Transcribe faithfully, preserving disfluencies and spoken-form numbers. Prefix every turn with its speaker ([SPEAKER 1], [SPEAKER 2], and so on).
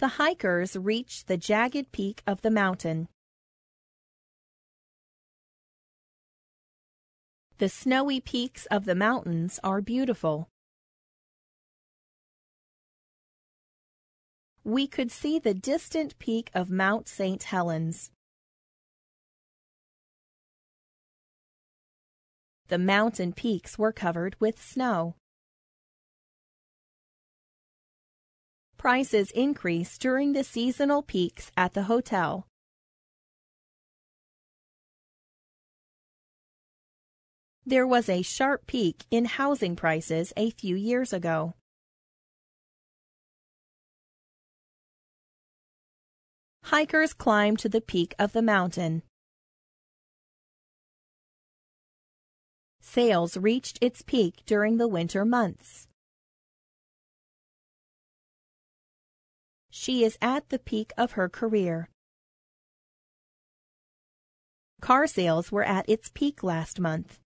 [SPEAKER 1] The hikers reached the jagged peak of the mountain. The snowy peaks of the mountains are beautiful. We could see the distant peak of Mount Saint Helens. The mountain peaks were covered with snow. Prices increased during the seasonal peaks at the hotel. There was a sharp peak in housing prices a few years ago. Hikers climbed to the peak of the mountain. Sales reached its peak during the winter months. She is at the peak of her career. Car sales were at its peak last month.